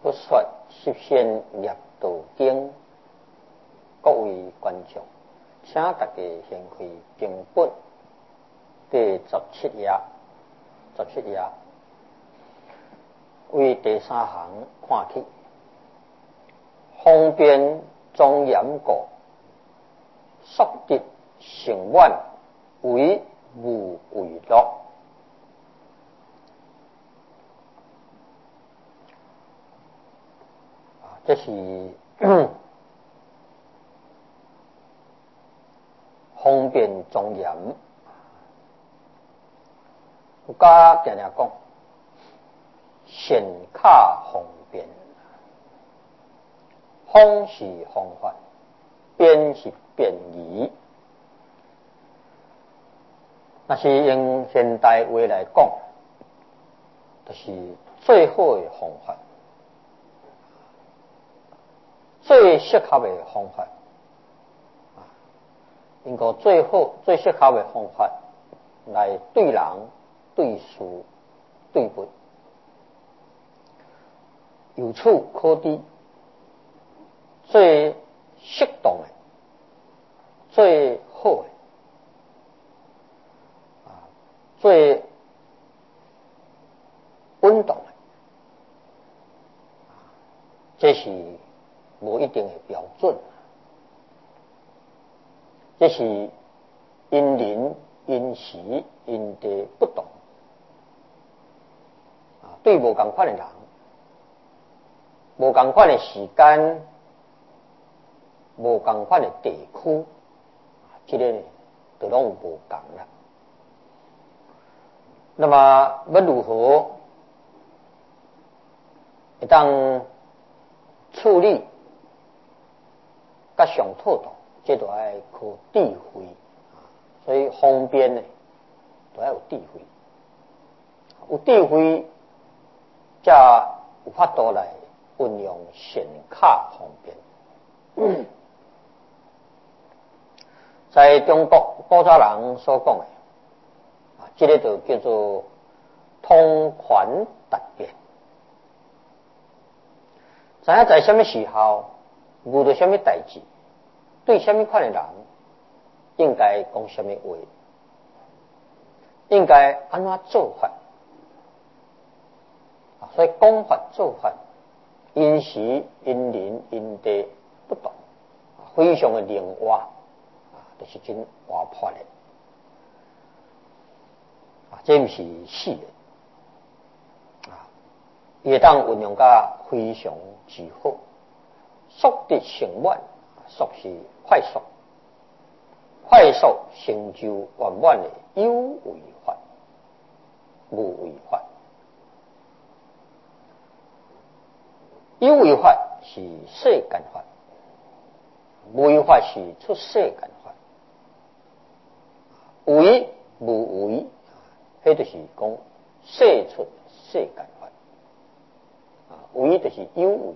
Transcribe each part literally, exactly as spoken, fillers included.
不说十仙业道经，各位观众，请大家先开经本第十七页，十七页为第三行看起，方便庄严故，速得成愿，为无为乐。这是方便庄严，有家常常讲，显卡方便，方是方法，便是便宜。那是用现代话来讲，就是最好的方法。最适合的方法，应该最好、最适合的方法来对人、对事、对物，由此可知，最适当的、最好的、最稳当的，这是无一定的标准，这是因人因时因地不同，啊，对无同款的人，无同款的时间，无同款的地区，这个就拢无同啦。那么要如何会当处理？甲上妥当，这都要靠智慧，所以方便呢，都要有智慧，有智慧，才有法度来运用显卡方便。嗯、在中国古早人所讲的，啊，这个就叫做通权达变。知影在什么时候遇到什么代志，对什么款的人，应该讲什么话，应该安怎做法，所以讲法做法，因时因人因地不同，非常的灵活，啊，就是真活泼的，啊，这不是死的，啊，也当运用甲非常之好，速得成愿，速是快速，快速成就圆满的有为法，无为法。有为法是世间法，无为法是出世间法。为无为，迄就是讲世出世间法。为就是有为，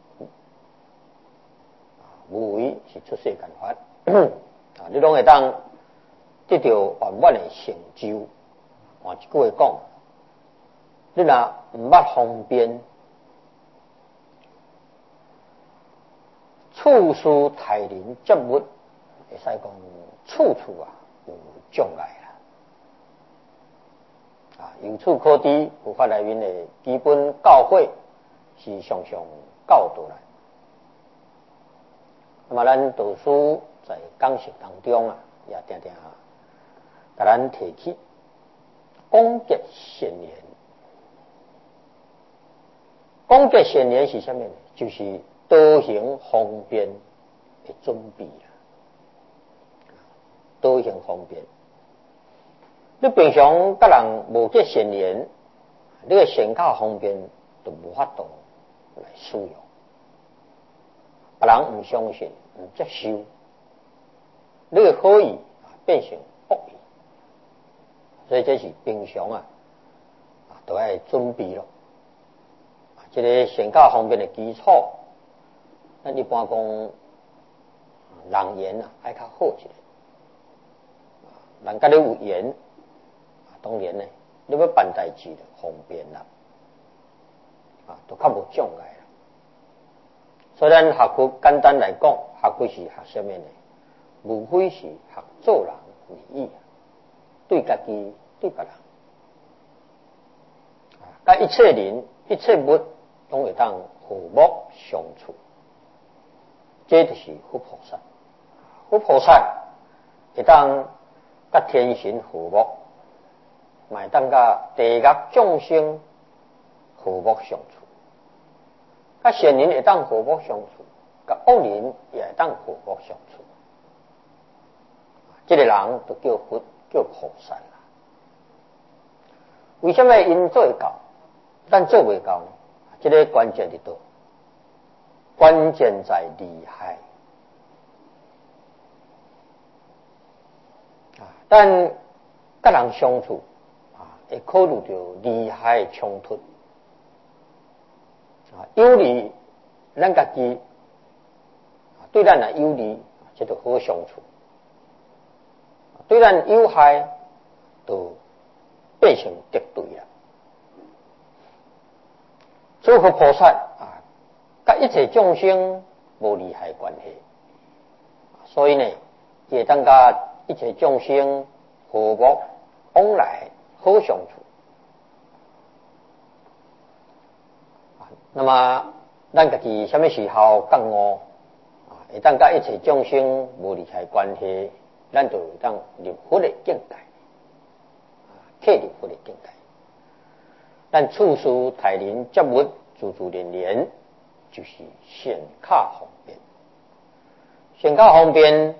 无为是出世间法。啊，你拢会当得到圆满的成就。换一句话讲，你若毋捌方便，处事待人接物，会使讲处处啊有障碍啦。啊，由此可知，佛法内面的基本教诲是常常教导来。那么，咱导师在讲述当中啊，也常常甲咱提起广结善缘。广结善缘是什么呢？就是多行方便的准备啊，多行方便。你平常甲人无结善缘，你个善巧方便就无法度来使用，别人唔相信、唔接受，你个好意变成恶意，所以这是平常啊，都要准备咯。这个善巧方便的基础，咱一般讲人缘啊，爱较好一点。人甲你有缘，当然呢，你要办代志就方便啦，啊，都较无障碍啦。 所以咱学佛简单来讲，学佛是学什么呢？无非是学做人利益，对家己对别人，甲一切人一切物拢会当和睦相处，这就是佛菩萨。佛菩萨会当甲天神和睦，嘛会当甲地狱众生和睦相处，甲善人会当和睦相处，甲恶人也会当和睦相处。这个人就叫佛，叫菩萨啦。为什么因做会到，咱做袂到？这个关键伫倒？关键在利害。啊，但甲人相处啊，会考虑到利害冲突。啊，有利咱家己，对咱来有利，这就好相处。对咱有害，就变成敌对了。做佛菩萨啊，甲一切众生无利害关系，所以呢，也当甲一切众生和睦往来，好相处。那么，咱家己什么时候觉悟啊？会当甲一切众生无利害关系。咱就当入佛的境界，契入佛的境界。咱处事待人接物，自自然然就是显卡方便。显卡方便，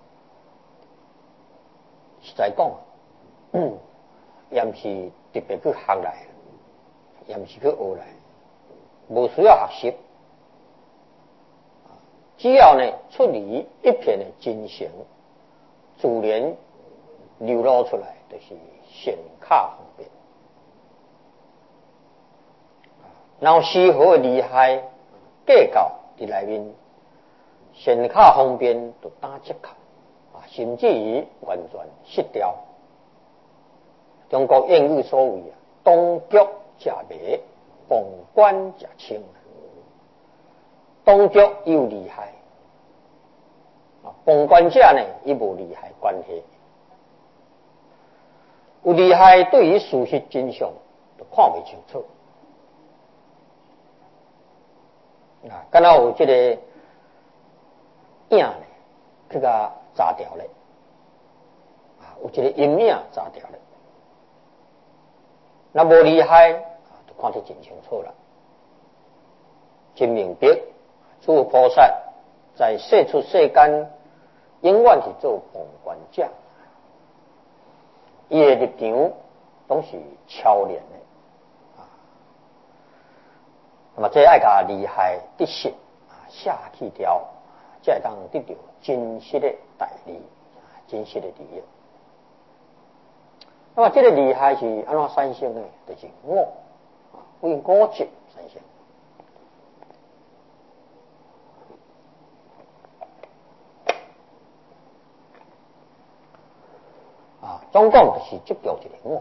实在讲，嗯，也毋是特别去学来，也毋是去学来，无需要学习。只要呢，出于一片的真诚。自然流露出来，就是显卡方便。然后丝毫的利害计较伫内面，显卡方便就打折扣啊，甚至于完全失掉。中国谚语所谓啊，当局者迷，旁观者清。当局有利害。旁观者呢，伊无利害关系，有利害对于事实真相就看袂清楚。啊，敢若有这个影呢，去甲炸掉咧，啊，有这个阴影炸掉咧，那无利害啊，就看得真清楚啦，真明白。诸菩萨在世出世间。永远是做旁观者，伊的立场拢是超然的啊。那么这爱甲利害得失啊下去掉，才会当得到真实的大利，真实的利益。那么这个利害是安怎产生的？就是我啊，为我执产生。总讲就是执着一个我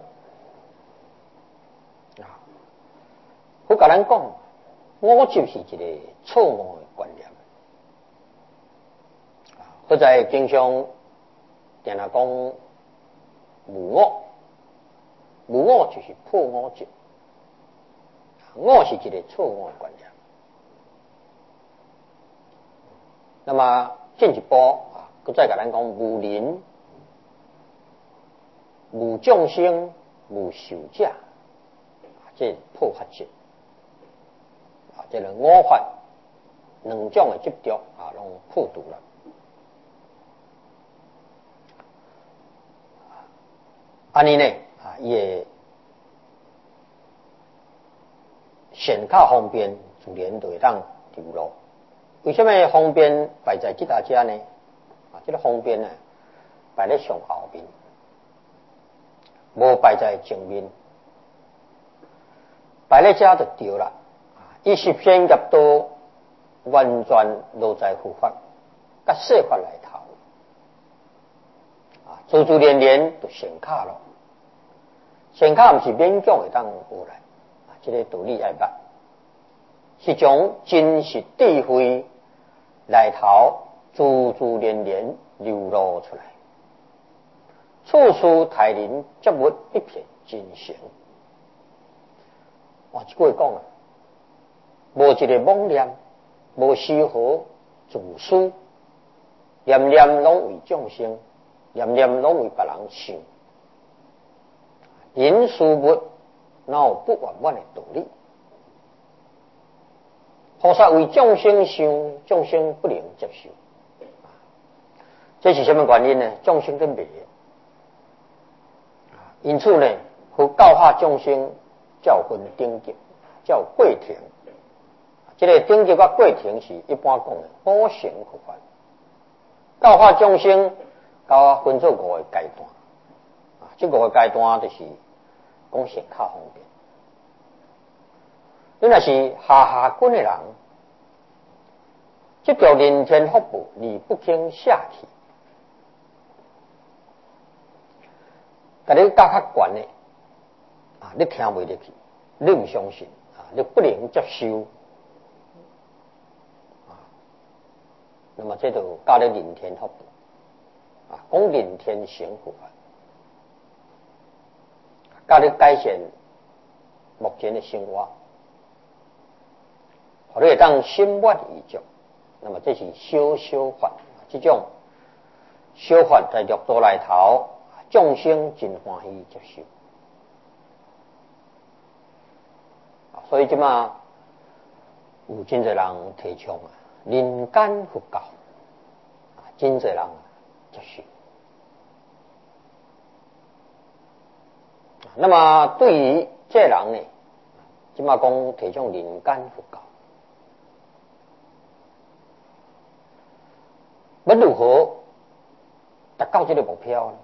啊，我甲咱讲，我就是一个错误的观念啊。或在经常定下讲无我，无我就是破我执，我是一个错误的观念。那么进一步啊，佮再甲咱讲无人。无众生，无受者，这破法执啊，这个我法两种的执着啊，拢破除了。安尼呢啊，也显卡方便，自然就会当流露。为什么方便摆在这大家呢？啊，这个方便呢，摆在上后面。无摆在前面，摆在遮就对了。伊是偏入到完全落在佛法，甲世法来头，啊，自自然然就显卡咯。显卡毋是勉强会当学来，啊，这个道理爱捌。实一种真实智慧内头自自然然流露出来，处处待人接物一片真诚。哇，这句讲啊，无一个妄念，无丝毫自私，念念拢为众生，念念拢为别人想。人事物哪有不圆满的道理？菩萨为众生想，众生不能接受，这是什么原因呢？众生的迷，因此呢，佛教化众生叫分等级，叫过程。这个等级跟过程是一般讲的五乘佛法。教化众生，教化分做五个阶段。啊，这五个阶段就是讲显较方便。你若是下下根的人，这条人天福报你不肯下去，但你教较悬的啊，你听袂入去，你唔相信啊，你不能接受啊，那么这就教你人天福报啊，讲人天成佛法，教你改善目前的生活，或者当心愿意足。那么这是小小法，这种小法在六道内头，众生真欢喜接受。所以即马有真侪人提倡啊，人间佛教，真侪人接受。那么对于这人呢，即马讲提倡人间佛教。要如何达到这个目标呢？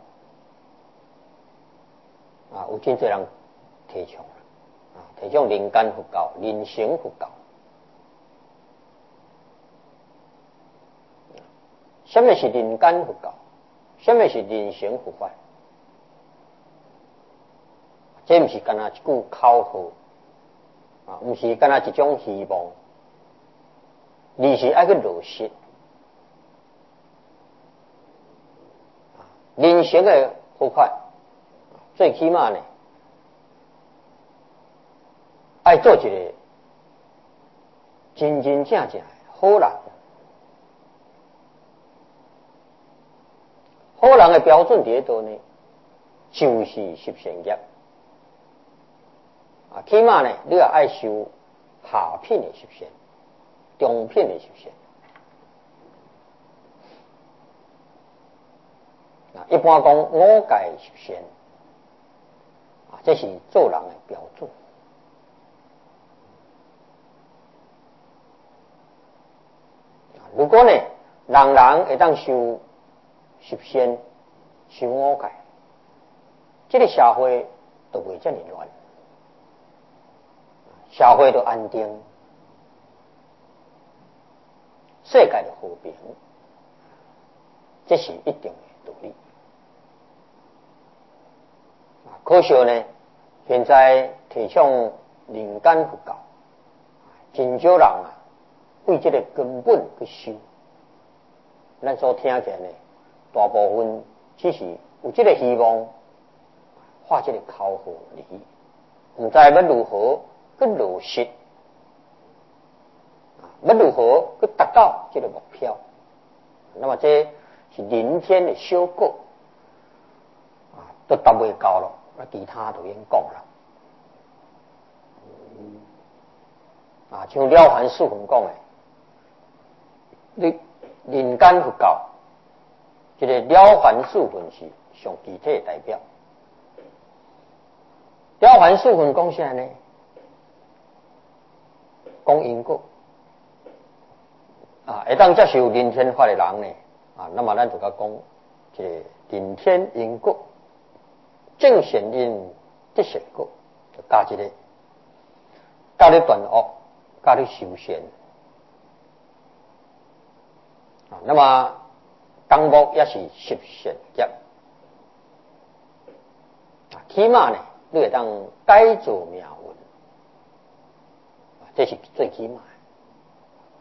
啊，有真侪人提倡啊，提倡人间佛教、人成佛教。什么是人间佛教？什么是人成佛法？这不是干那一句口号啊，不是干那一种希望，而是爱去落实。人成的佛法，最起码呢，爱做一个真真正正的好人。好人的标准伫倒呢，就是十善业。啊，起码呢，你也爱修下品的十善，中品的十善。一般讲五戒十善，啊，这是做人的标准。如果呢，人人会当修十善、修五戒，这个社会就袂这么乱，社会就安定，世界就和平，这是一定的道理。可惜呢，现在提倡人间佛教，真少人啊，为这个根本去修。咱所听见呢，大部分只是有这个希望，画这个口号而已，唔知要如何去落实，要如何去达到这个目标。那么这是人天的小果，啊，都达未到了。那其他都已经讲了，啊，像了凡四训讲的，你人间佛教，这个了凡四训是上具体的代表。了凡四训讲啥呢？讲因果，啊，会当接受人天法的人呢，啊，那么咱就甲讲，这个人天因果。正善因得善果，就加一个，加你断恶，加你修善。啊，那么纲目也是十善业，啊，起码呢，你会当改造命运，啊，这是最起码的。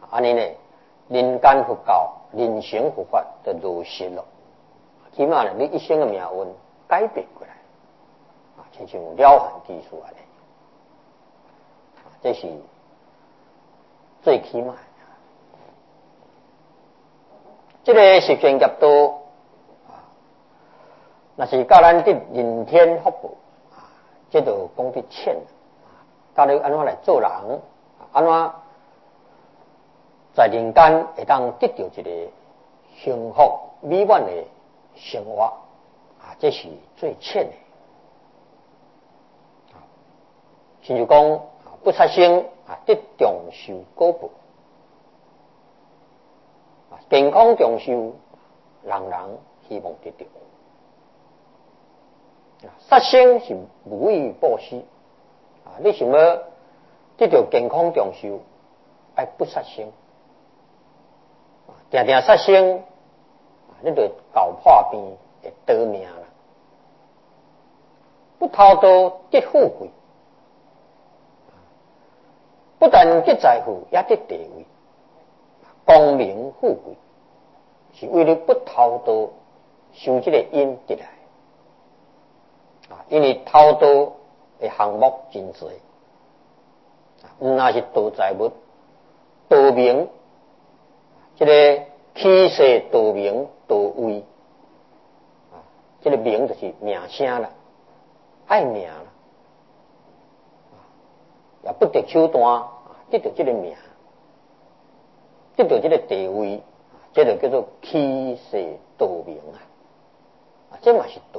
安尼呢，人间佛教、人生佛法就落实了。起码呢，你一生的命运改变过来，啊，亲像了凡技术安尼，这是最起码。这个十全业道，那是教咱得人天福报，这就讲得浅。教你安怎来做人，安怎在人间会当得到一个幸福美满的生活，啊，这是最浅的。亲像讲不杀生啊，得长寿果报。健康长寿，人人希望得到。杀生是无为布施，啊，你想要得到健康长寿，爱不杀生，定定杀生，你就搞破病，会得命啦。不偷盗得富贵，不但得财富，也得地位。功名富贵是为了不偷盗受这个因得来啊，因为偷盗的项目真多，唔那是盗财物、盗名，这个起势盗名、盗位啊，这个名就是名声啦，爱名啦，也不得手段得到这个名。得到这个地位，这就叫做起势盗名啊！啊，这嘛是盗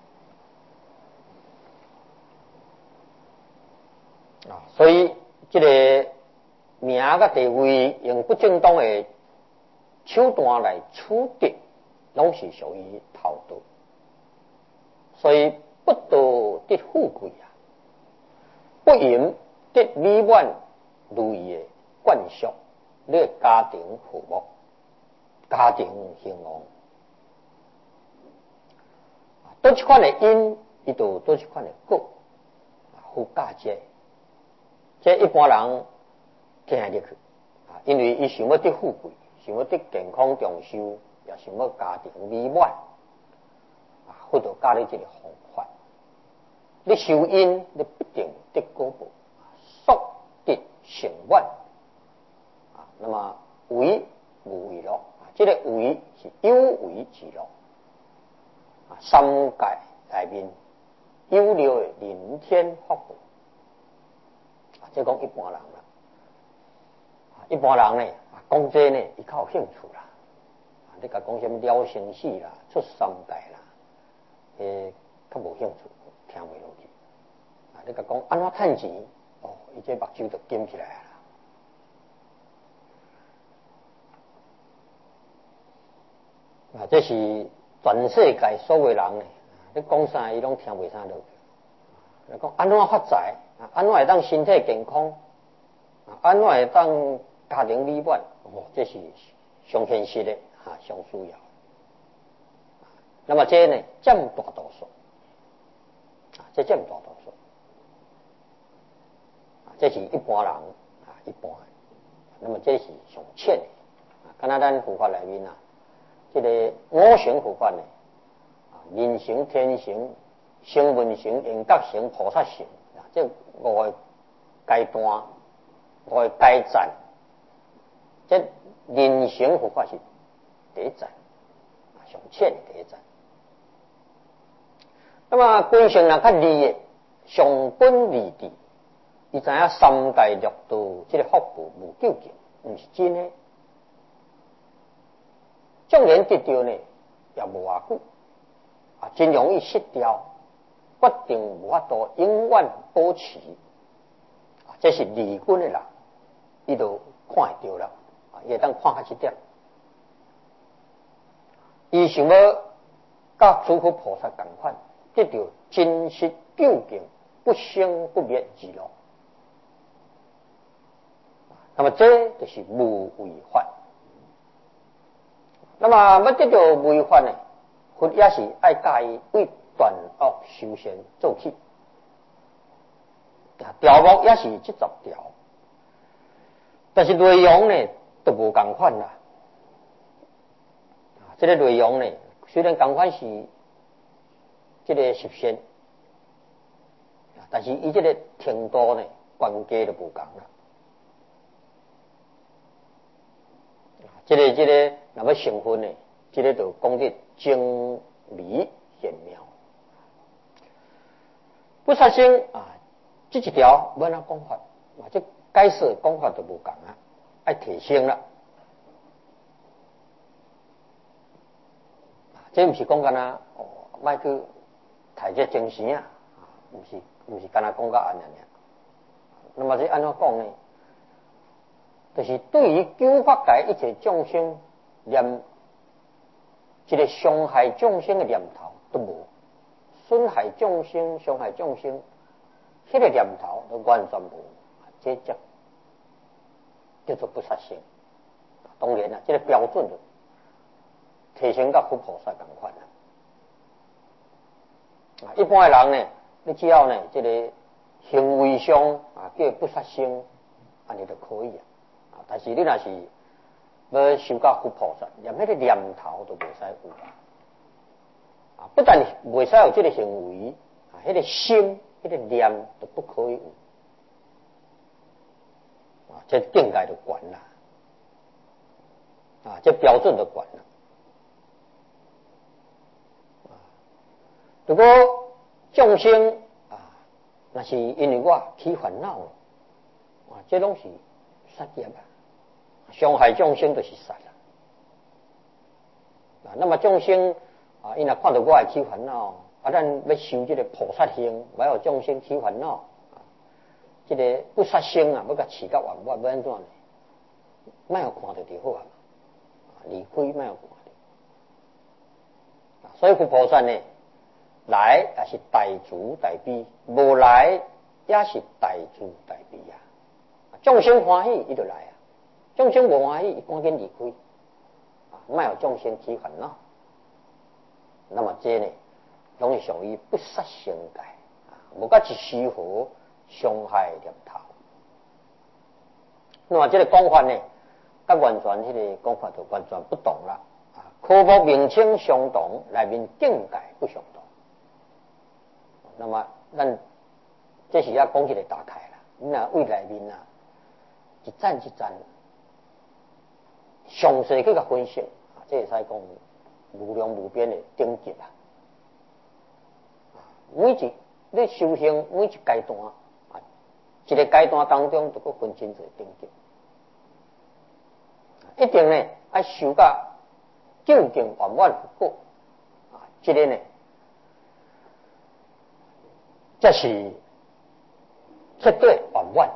啊！所以这个名甲地位用不正当的手段来取得，拢是属于偷盗。所以不盗得富贵啊，不淫得美满如意的冠束。你的家庭和睦，家庭兴旺，多一款的因，伊就多一款的果，好嫁接。这一般人听入去，啊，因为伊想要得富贵，想要得健康长寿，也想要家庭美满，啊，或者教你这个方法。你受因，你必定得果报，速得成愿。那么为无为乐，这个为是有为之乐，啊，三界内面有了的人天福报，啊，这讲一般人啦，一般人呢，讲这呢，伊较有兴趣啦，啊，你甲讲什么了生死啦、出三界啦，诶，较无兴趣，听袂落去，啊，你甲讲安怎趁钱，哦，伊这目睭就金起来啦。啊，这是全世界所有人呢，你讲啥伊拢听袂啥落去。你讲安怎发财，安怎会当身体健康，安怎会当家庭美满，哦，这是上现实的啊，上需要。那么这呢，占大多数，啊，这占大多数，啊，这是一般人啊，一般。那么这是上浅的，啊，敢若咱佛法内面啊。这个五行佛法呢，啊，人行、天行、声闻行、缘觉行、菩萨行，啊，这五个阶段，五个阶站，这人行佛法是第一站，啊，上浅的第一站。那么根性人较利的，上本利智，伊知影三界六道这个福报无究竟，毋是真的。纵然得到呢，也无偌久，啊，真容易失掉，决定无法度永远保持，啊，这是离根的人，伊就看会到了，啊，伊会当看较一点，伊想要甲诸佛菩萨同款，得到真实究竟、不生不灭之乐，那么这就是无为法。那么要得到违法呢，佛也是爱教伊为断恶修善做起，条目也是七十条，但是内容呢都无共款啦。啊，这个内容呢，虽然共款是这个实现，但是伊这个程度呢，关键就无共啦。这个这个，那么成分呢，这个就讲得精美玄妙。不杀生啊，这一条要哪讲法？啊，这解释讲法就无共啊，爱提升啦。这毋是讲干呐，哦，莫去太这精神啊，毋是毋是干呐讲到安尼尔。那么这安怎讲呢？就是对于救法界一切众生念一个伤害众生的念头都无，损害众生、伤害众生，迄、那个念头都完全无，这叫叫做不杀生。当然啦，这个标准就提升到佛菩萨同款啦。啊，一般的人呢，你只要呢，这个行为上啊叫不杀生，安尼就可以啊。但是你若是要修到佛菩萨，连迄个念头都袂使有啊！不但袂使有这个行为，啊，迄、那个心、迄、那个念都不可以有啊！这境界就悬啦，啊，这标准就悬啦。啊，如果众生啊，那是因为我起烦恼了，啊，这拢是杀业啊！伤害众生就是杀啦。啊，那么众生啊，因若看到我会起烦恼，啊，咱要修这个菩萨行，不要众生起烦恼，啊，这个不杀生啊，要甲饲到完，我要安怎呢？莫有看到就好啊，离开莫有看到。啊，所以佛菩萨呢，来也是大慈大悲，无来也是大慈大悲啊。众生欢喜，伊就来啊。众生无欢喜，伊赶紧离开，啊，莫有众生起烦恼。那么这呢，拢是属于不杀生界，啊，无甲一丝毫伤害念头。那么这个讲法呢，甲完全迄个讲法就完全不同啦。啊，科目名称相同，内面境界不相同。那么咱这是要讲起来打开啦，你若为内面啊，一赞一赞。详细去甲分析，啊，这会使讲无量无边的顶级啊！每一你修行每一阶段啊，一个阶段当中，就佫分真侪顶级，一定呢要修到究竟圆满不过啊！这个呢，这是绝对圆满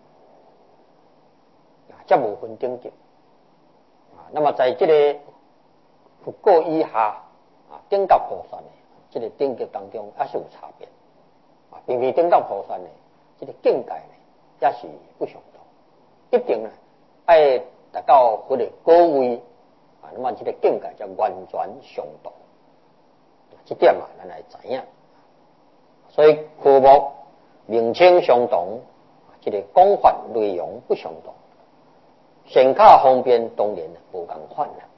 啊，这无分顶级。那么在这个佛果以下啊，顶觉菩萨呢，这个顶级当中也是有差别啊。并非顶觉菩萨呢，这个境界呢也是不相同，一定呢爱达到佛的高位啊，那么这个境界就完全相同。这点啊，咱来知影。所以科目名称相同，这个讲法内容不相同。显教方面当然无共款啦。